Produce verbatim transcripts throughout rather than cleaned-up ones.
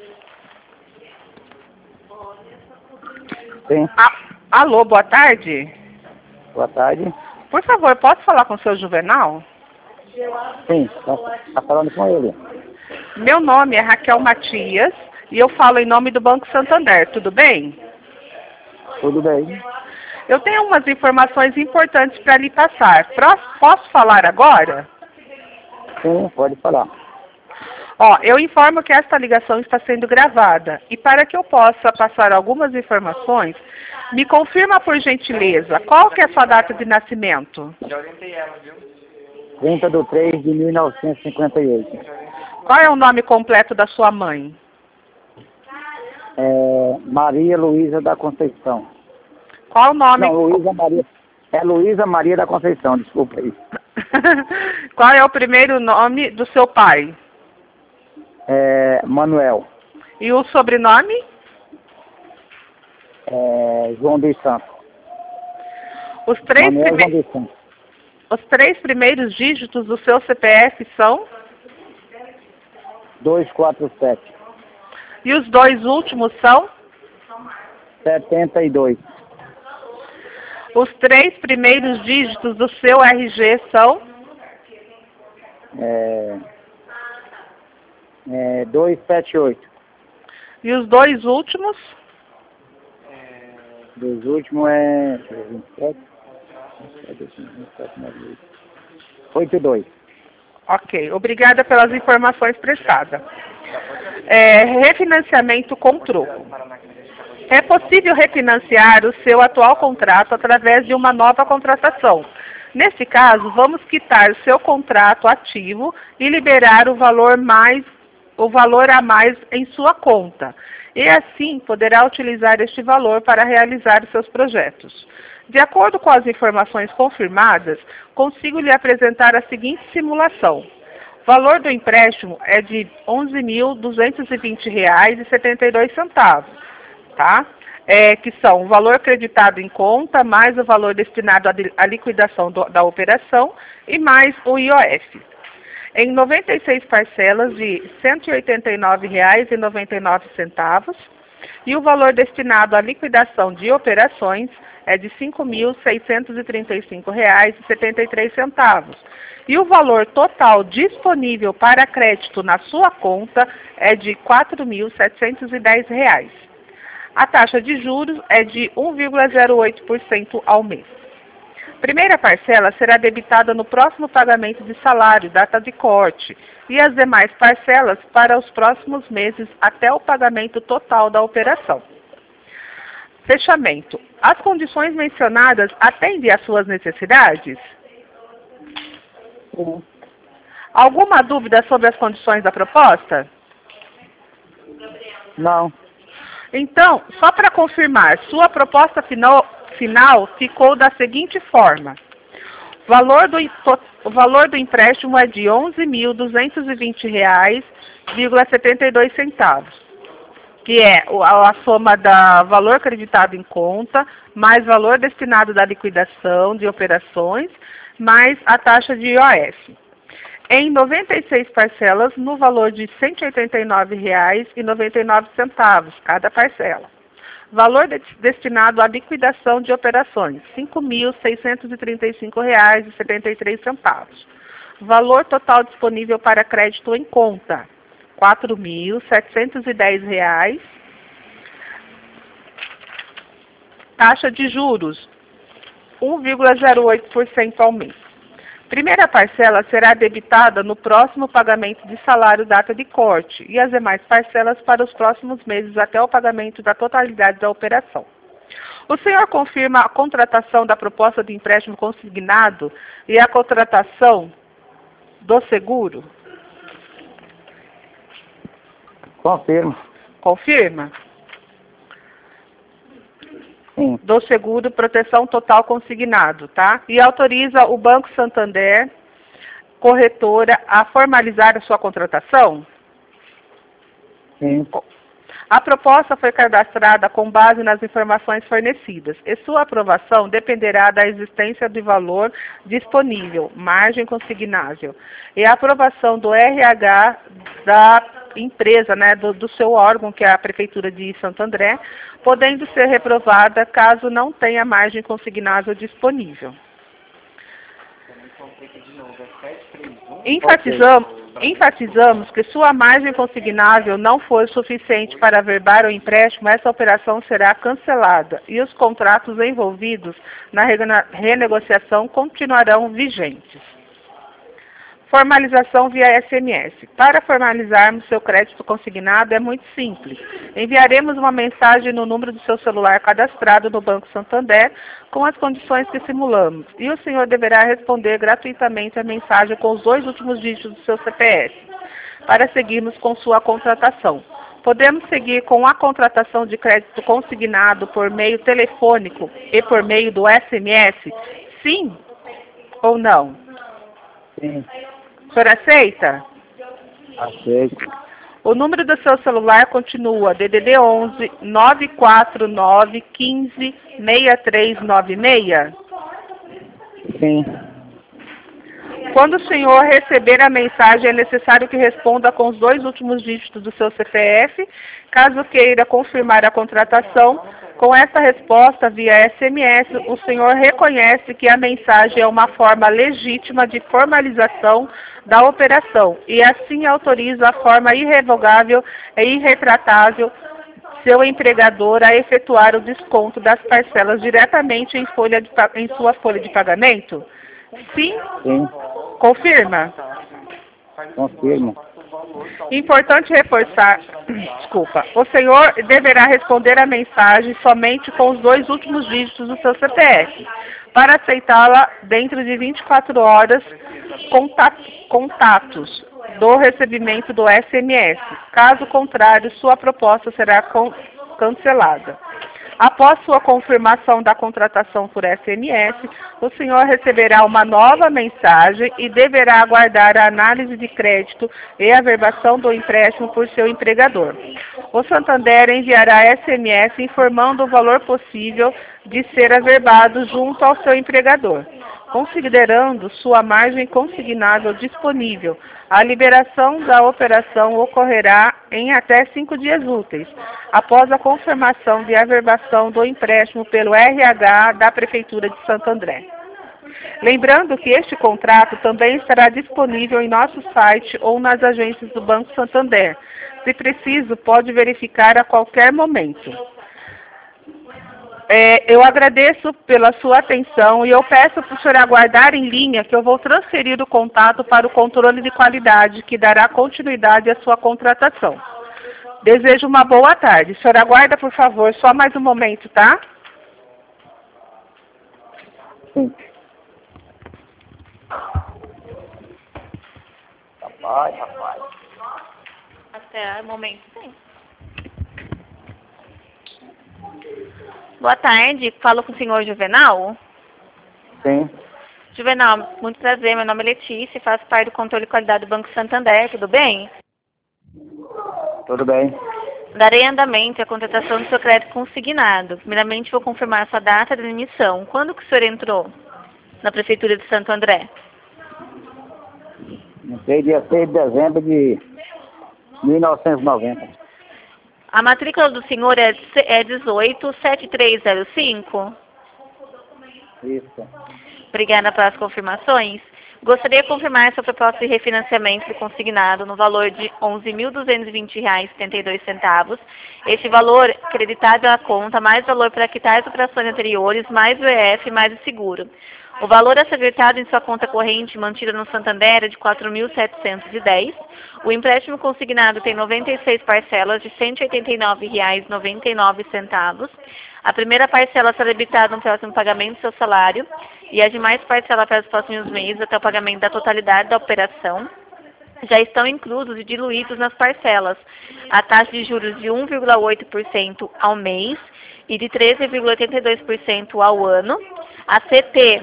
Sim. A- Alô, boa tarde. Boa tarde. Por favor, posso falar com o seu Juvenal? Sim, tá, tá falando com ele. Meu nome é Raquel Matias e eu falo em nome do Banco Santander, tudo bem? Tudo bem? Eu tenho umas informações importantes para lhe passar. Pro- Posso falar agora? Sim, pode falar. Ó, eu informo que esta ligação está sendo gravada e para que eu possa passar algumas informações, me confirma por gentileza, qual que é a sua data de nascimento? trinta de três de mil novecentos e cinquenta e oito. Qual é o nome completo da sua mãe? É, Maria Luísa da Conceição. Qual o nome? Não, Luísa Maria. É Luísa Maria da Conceição, desculpa aí. Qual é o primeiro nome do seu pai? É, Manuel. E o sobrenome? É, João dos Santos. Os três, Manuel prime- João dos Santos. Os três primeiros dígitos do seu C P F são? duzentos e quarenta e sete. E os dois últimos são? setenta e dois. Os três primeiros dígitos do seu R G são? É, é, duzentos e setenta e oito. E os dois últimos? Dos últimos é vinte e sete. oitenta e dois. Ok, obrigada pelas informações prestadas. É, refinanciamento com troco. É possível refinanciar o seu atual contrato através de uma nova contratação. Nesse caso, vamos quitar o seu contrato ativo e liberar o valor mais, o valor a mais em sua conta. E assim poderá utilizar este valor para realizar os seus projetos. De acordo com as informações confirmadas, consigo lhe apresentar a seguinte simulação. O valor do empréstimo é de onze mil duzentos e vinte reais e setenta e dois centavos, tá? É, que são o valor creditado em conta, mais o valor destinado à di- à liquidação do- da operação e mais o I O F. Em noventa e seis parcelas de cento e oitenta e nove reais e noventa e nove centavos, e o valor destinado à liquidação de operações é de cinco mil seiscentos e trinta e cinco reais e setenta e três centavos. E o valor total disponível para crédito na sua conta é de quatro mil setecentos e dez reais. A taxa de juros é de um vírgula zero oito por cento ao mês. Primeira parcela será debitada no próximo pagamento de salário, data de corte, e as demais parcelas para os próximos meses até o pagamento total da operação. Fechamento. As condições mencionadas atendem às suas necessidades? Sim. Alguma dúvida sobre as condições da proposta? Não. Então, só para confirmar, sua proposta final, final ficou da seguinte forma. O valor do, o valor do empréstimo é de onze mil duzentos e vinte reais e setenta e dois centavos, que é o- a, a soma da valor acreditado em conta, mais valor destinado da liquidação de operações, mais a taxa de I O F. Em noventa e seis parcelas, no valor de cento e oitenta e nove reais e noventa e nove centavos, cada parcela. Valor de- destinado à liquidação de operações, cinco mil seiscentos e trinta e cinco reais e setenta e três centavos. Valor total disponível para crédito em conta, quatro mil setecentos e dez reais. Taxa de juros, um vírgula zero oito por cento ao mês. Primeira parcela será debitada no próximo pagamento de salário data de corte e as demais parcelas para os próximos meses até o pagamento da totalidade da operação. O senhor confirma a contratação da proposta de empréstimo consignado e a contratação do seguro? Confirmo. Confirma? Sim. Do seguro proteção total consignado, tá? E autoriza o Banco Santander, corretora, a formalizar a sua contratação? Sim. A proposta foi cadastrada com base nas informações fornecidas e sua aprovação dependerá da existência de valor disponível, margem consignável, e a aprovação do R H da empresa, né, do, do seu órgão, que é a Prefeitura de Santo André, podendo ser reprovada caso não tenha margem consignável disponível. Enfatizamos, enfatizamos que sua margem consignável não for suficiente para averbar o empréstimo, essa operação será cancelada e os contratos envolvidos na renegociação continuarão vigentes. Formalização via S M S. Para formalizarmos seu crédito consignado é muito simples. Enviaremos uma mensagem no número do seu celular cadastrado no Banco Santander com as condições que simulamos e o senhor deverá responder gratuitamente a mensagem com os dois últimos dígitos do seu C P F para seguirmos com sua contratação. Podemos seguir com a contratação de crédito consignado por meio telefônico e por meio do S M S? Sim ou não? Sim. O senhor aceita? Aceito. O número do seu celular continua D D D onze, nove quatro nove, um cinco, seis três nove seis? Sim. Quando o senhor receber a mensagem, é necessário que responda com os dois últimos dígitos do seu C P F. Caso queira confirmar a contratação, com essa resposta via S M S, o senhor reconhece que a mensagem é uma forma legítima de formalização da operação e assim autoriza a forma irrevogável e irretratável seu empregador a efetuar o desconto das parcelas diretamente em, folha de, em sua folha de pagamento? Sim? Sim. Confirma? Confirmo. Importante reforçar, desculpa, o senhor deverá responder a mensagem somente com os dois últimos dígitos do seu C P F. Para aceitá-la, dentro de vinte e quatro horas, contatos do recebimento do S M S. Caso contrário, sua proposta será cancelada. Após sua confirmação da contratação por S M S, o senhor receberá uma nova mensagem e deverá aguardar a análise de crédito e a averbação do empréstimo por seu empregador. O Santander enviará S M S informando o valor possível de ser averbado junto ao seu empregador. Considerando sua margem consignável disponível, a liberação da operação ocorrerá em até cinco dias úteis, após a confirmação de averbação do empréstimo pelo R H da Prefeitura de Santo André. Lembrando que este contrato também estará disponível em nosso site ou nas agências do Banco Santander. Se preciso, pode verificar a qualquer momento. É, eu agradeço pela sua atenção e eu peço para o senhor aguardar em linha que eu vou transferir o contato para o controle de qualidade, que dará continuidade à sua contratação. Desejo uma boa tarde. O senhor aguarda, por favor, só mais um momento, tá? Sim. Rapaz, rapaz. Até o momento, sim. Boa tarde, falo com o senhor Juvenal. Sim. Juvenal, muito prazer, meu nome é Letícia, faço parte do controle de qualidade do Banco Santander, tudo bem? Tudo bem. Darei andamento à contratação do seu crédito consignado. Primeiramente, vou confirmar a sua data de emissão. Quando que o senhor entrou na Prefeitura de Santo André? Entrei dia seis de dezembro de mil novecentos e noventa. A matrícula do senhor é, é dezoito sete três zero cinco? Isso. Obrigada pelas confirmações. Gostaria de confirmar essa proposta de refinanciamento do consignado no valor de onze mil duzentos e vinte reais e setenta e dois centavos. Esse valor creditado à conta, mais valor para quitar as operações anteriores, mais o E F, mais o seguro. O valor a ser creditado em sua conta corrente mantida no Santander é de quatro mil setecentos e dez. O empréstimo consignado tem noventa e seis parcelas de cento e oitenta e nove reais e noventa e nove centavos. A primeira parcela será debitada no próximo pagamento do seu salário e as demais parcelas para os próximos meses até o pagamento da totalidade da operação já estão inclusos e diluídos nas parcelas. A taxa de juros de um vírgula oito por cento ao mês e de treze vírgula oitenta e dois por cento ao ano. A C T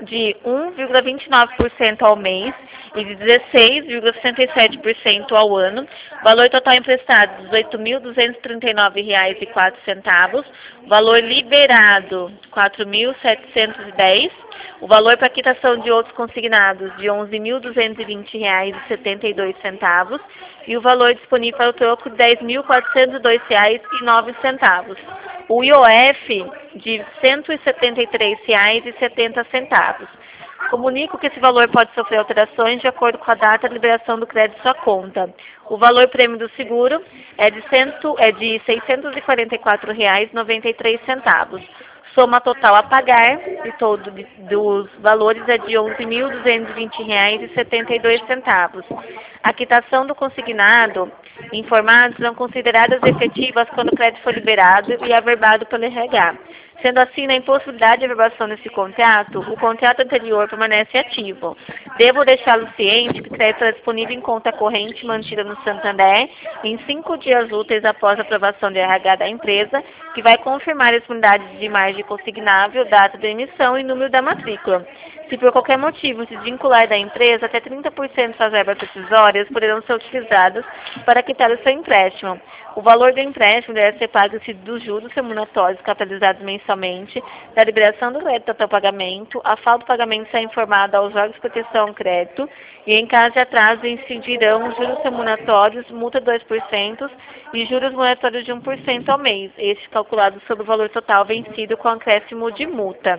de um vírgula vinte e nove por cento ao mês e de dezesseis vírgula sessenta e sete por cento ao ano. Valor total emprestado, dezoito mil duzentos e trinta e nove reais e quatro centavos. Valor liberado, quatro mil setecentos e dez. O valor para quitação de outros consignados, de onze mil duzentos e vinte reais e setenta e dois centavos. E o valor disponível para o troco, dez mil quatrocentos e dois reais e nove centavos. O I O F, de cento e setenta e três reais e setenta centavos. Comunico que esse valor pode sofrer alterações de acordo com a data de liberação do crédito à sua conta. O valor prêmio do seguro é de, cento, é de seiscentos e quarenta e quatro reais e noventa e três centavos. Soma total a pagar de todo de, dos valores é de onze mil duzentos e vinte reais e setenta e dois centavos. A quitação do consignado informados são consideradas efetivas quando o crédito for liberado e averbado pelo R H. Sendo assim, na impossibilidade de averbação desse contrato, o contrato anterior permanece ativo. Devo deixá-lo ciente que o crédito é disponível em conta corrente mantida no Santander em cinco dias úteis após a aprovação de R H da empresa, que vai confirmar a disponibilidade de margem consignável, data de emissão e número da matrícula. Se por qualquer motivo se desvincular da empresa, até trinta por cento das verbas decisórias poderão ser utilizadas para quitar o seu empréstimo. O valor do empréstimo deve ser pago-se dos juros remuneratórios capitalizados mensalmente, da liberação do crédito até o pagamento, a falta do pagamento será informada aos órgãos de proteção ao crédito e, em caso de atraso, incidirão juros remuneratórios, multa de dois por cento e juros remuneratórios de um por cento ao mês, este calculado sobre o valor total vencido com acréscimo de multa.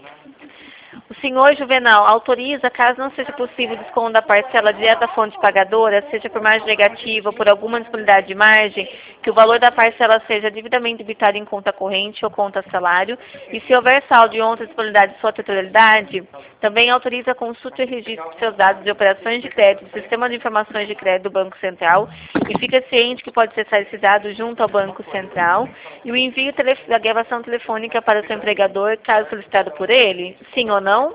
O senhor Juvenal autoriza, caso não seja possível desconto da parcela direta da fonte pagadora, seja por margem negativa ou por alguma disponibilidade de margem, que o valor da parcela seja devidamente debitado em conta corrente ou conta salário, e se houver saldo e outra disponibilidade de sua titularidade, também autoriza a consulta e registro de seus dados de operações de crédito no Sistema de Informações de Crédito do Banco Central, e fica ciente que pode ser solicitado junto ao Banco Central, e o envio da gravação telefônica para o seu empregador, caso solicitado por ele, sim ou não?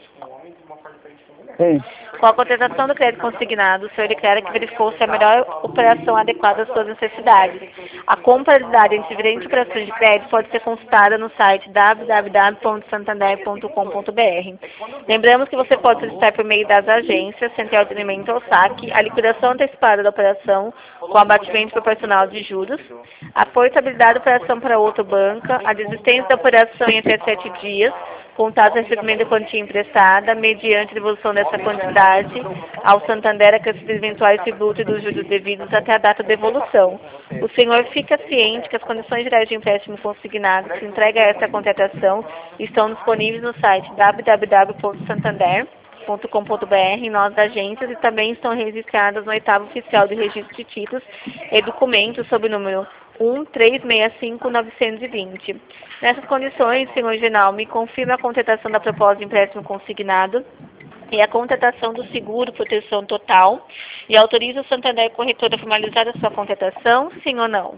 Sim. Com a contestação do crédito consignado, o senhor declara que verificou se a melhor operação adequada às suas necessidades. A comparabilidade entre diferentes operações de crédito pode ser consultada no site w w w ponto santander ponto com ponto b r. Lembramos que você pode solicitar por meio das agências, Central de Atendimento ao Saque, a liquidação antecipada da operação com abatimento proporcional de juros, a portabilidade da operação para outro banco, a desistência da operação em até sete dias, contados a recebimento da quantia emprestada, mediante devolução dessa quantidade ao Santander, acrescidos eventuais tributos e dos juros devidos até a data de devolução. O senhor fica ciente que as condições gerais de empréstimo consignado que entrega a essa contratação estão disponíveis no site w w w ponto santander ponto com ponto b r em nossas agências e também estão registradas no oitavo oficial de registro de títulos e documentos sob o número um três seis cinco nove dois zero. Nessas condições, senhor Genal, me confirma a contratação da proposta de empréstimo consignado e a contratação do seguro proteção total e autoriza o Santander Corretora a formalizar a sua contratação, sim ou não?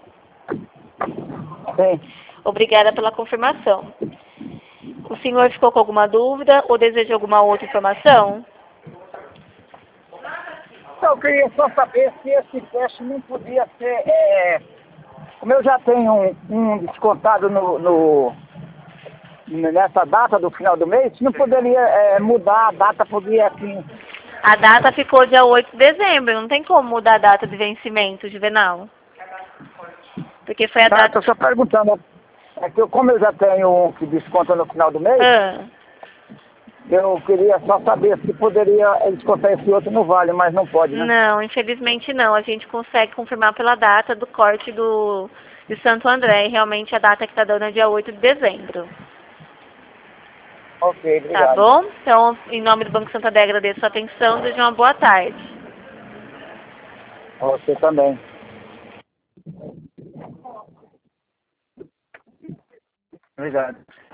Sim. Obrigada pela confirmação. O senhor ficou com alguma dúvida ou deseja alguma outra informação? Eu queria só saber se esse teste não podia ser... É, como eu já tenho um, um descontado no, no, nessa data do final do mês, não poderia é, mudar a data por dia assim. A data ficou dia oito de dezembro, não tem como mudar a data de vencimento, Juvenal. Porque foi a Tá, data... estou só perguntando. É que eu, como eu já tenho um que desconta no final do mês, Ah. eu queria só saber se poderia descontar esse outro no Vale, mas não pode, né? Não, infelizmente não. A gente consegue confirmar pela data do corte do, de Santo André. E realmente a data que está dando é dia oito de dezembro. Ok, obrigado. Tá bom? Então, em nome do Banco Santander, agradeço a sua atenção e desejo uma boa tarde. Você também. Obrigado.